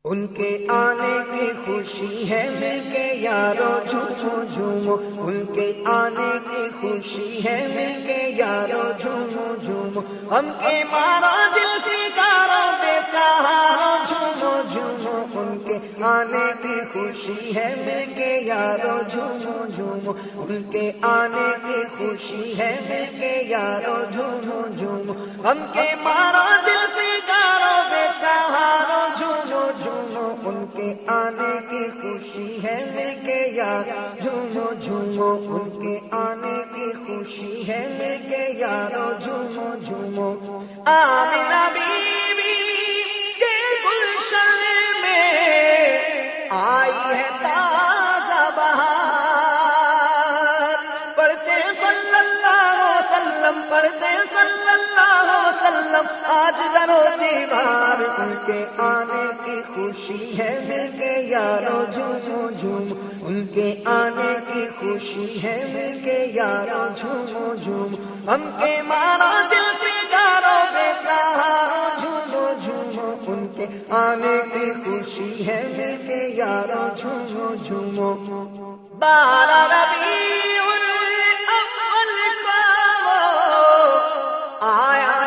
ان کے آنے کی خوشی ہے مل کے یارو جھومو جھومو، ان کے آنے کی خوشی ہے مل کے یارو جھومو جھومو، ہم کے مارا دل سکارو بے سہارو جھومو جھومو، ان کے آنے کی خوشی ہے مل کے یارو جھومو جھومو، ان کے آنے کی خوشی ہے مل کے یارو جھومو جھومو، ہم کے مارا دل سکارو بے سہارو جھومو جھومو، ان کے آنے کی خوشی ہے مل کے یار جھومو جھومو، ان کے آنے کی خوشی ہے مل کے یارو جھومو جھومو، آمنہ بی بی کے گلشن میں آئی ہے تازہ بہار، پڑھتے صلی اللہ علیہ وسلم، پڑھتے صلی اللہ علیہ وسلم آج در و دیوار، ان کے آنے کی خوشی ہے مل کے یارو جھومو جھومو، ان کے آنے کی خوشی ہے مل کے یارو جھومو جھومو، ہم کے مارا دل پگارو بے سہارو جھومو جھومو، ان کے آنے کی خوشی ہے مل کے یارو جھومو جھومو، بارہ ربیع الاول کو آیا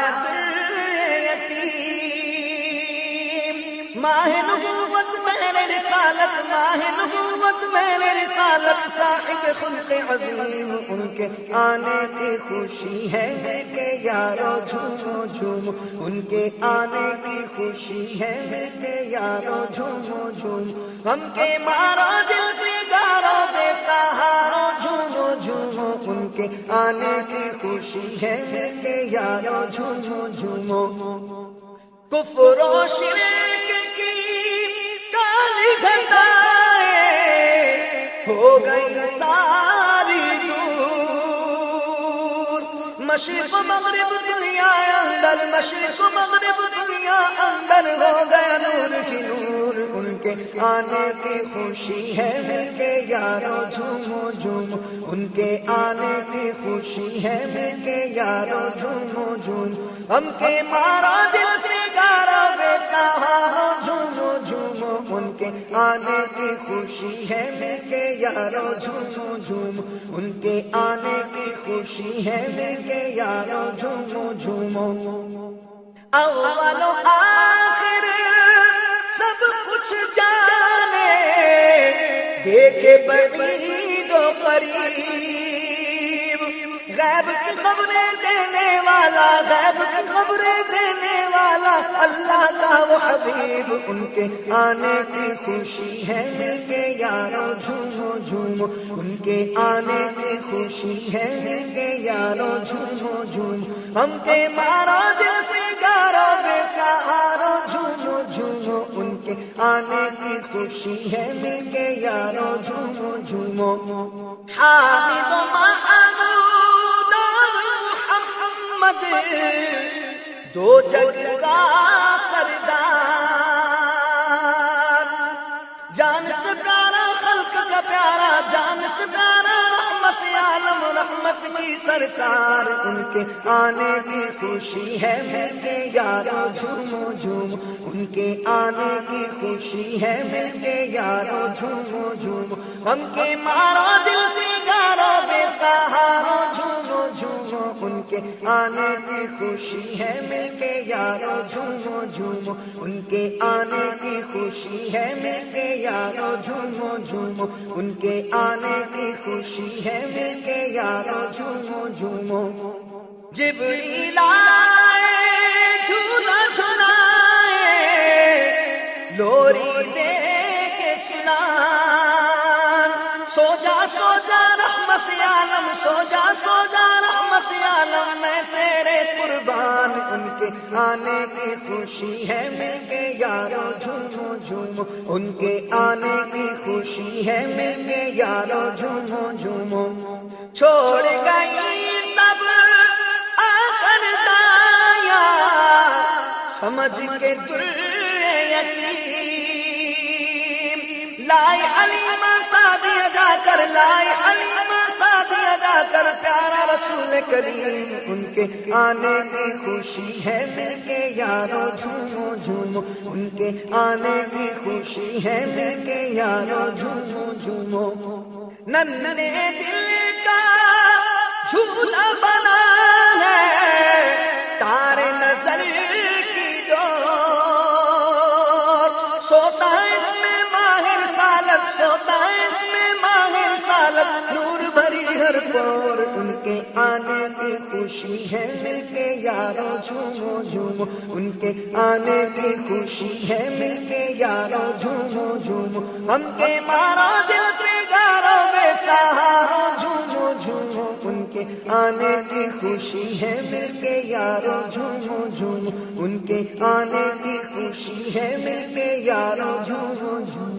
ماہ نبوت میرے رسالت، ماہ نبوت میرے رسالت، صاحب خلق عظیم، ان کے آنے کی خوشی ہے مل کے یارو جھومو جھومو، ان کے آنے کی خوشی ہے مل کے یارو جھومو جھومو، ہم کے مارا دل پگارو بے سہارو جھومو جھومو، ان کے آنے کی خوشی ہے مل کے یارو جھومو جھومو، کفر و شرک ہو گئی ساری دور، مشرق و مغرب دنیا اندر، مشرق و مغرب دنیا اندر ہو گیا نور کی نور، ان کے آنے کی خوشی ہے مل کے یارو جھومو جھومو، ان کے آنے کی خوشی ہے مل کے یارو جھومو جھومو، ہم کے مارا دل پگارو بے سہارو جھومو جھومو، ان کے آنے کی خوشی ہے مل کے یارو جھومو جھومو، ان کے آنے کی خوشی ہے مل کے یارو جھومو جھومو، اول و آخر سب کچھ جانے، دیکھے بعید و قریب، غیب کی خبریں دینے والا، غیب کی خبریں دینے والا اللہ کا وہ حبیب، ان کے آنے کی خوشی ہے مل کے یارو جھومو جھومو، ان کے آنے کی خوشی ہے مل کے یارو جھومو جھومو، ہم کے مارا دل پگارو بے سہارو جھومو جھومو، ان کے آنے کی خوشی ہے مل کے یارو جھومو جھومو، حامد و محمود اور محمد دو جگ کا سردار، جان سے پیارا خلق کا پیارا، جان سے پیارا رحمت عالم، رحمت کی سرکار، ان کے آنے کی خوشی ہے مل کے یارو جھومو جھومو، ان کے آنے کی خوشی ہے مل کے یارو جھومو جھومو، ہم کے مارا دل پگارو بے سہارو جھومو جھومو، ان کے آنے کی خوشی ہے مل کے یارو جھومو جھومو، ان کے آنے کی خوشی ہے مل کے یارو جھومو جھومو، ان کے آنے کی خوشی ہے مل کے یارو جھومو جھومو، جبریل آئے جھولا جھلائے، لوری دے کے سنا، سو جا رحمت عالم، سو جا رحمت عالم، میں تیرے قربان، ان کے آنے کی خوشی ہے مل کے یارو جھومو جھومو، ان کے آنے کی خوشی ہے مل کے یارو جھومو جھومو، چھوڑ گئی سب آخر دایا، سمجھ کے در یتیم، لائی حلیمہ سادی ادا کر، لائی حلیمہ سادی ادا کر پیارا رسول کریم، ان کے آنے کی خوشی ہے مل کے یارو جھومو جھومو، جھومو، ان کے آنے کی خوشی ہے مل کے یارو جھومو جھومو، ننھے دل کا جھولا بنا ہے تارے نظر کی ڈور، سوتا اس میں ماہر سالت، سوتا اس میں ماہر سالت، نور بھری ہر پور، ان کے آنے کی خوشی ہے مل کے یارو جھومو جھومو، ان کے آنے کی خوشی ہے مل کے یارو جھومو جھومو، ہم کے مارا دل تیگارو بے سہارو جھومو جھومو، ان کے آنے کی خوشی ہے مل کے یارو جھومو جھومو، ان کے آنے کی خوشی ہے مل کے یارو جھومو جھومو۔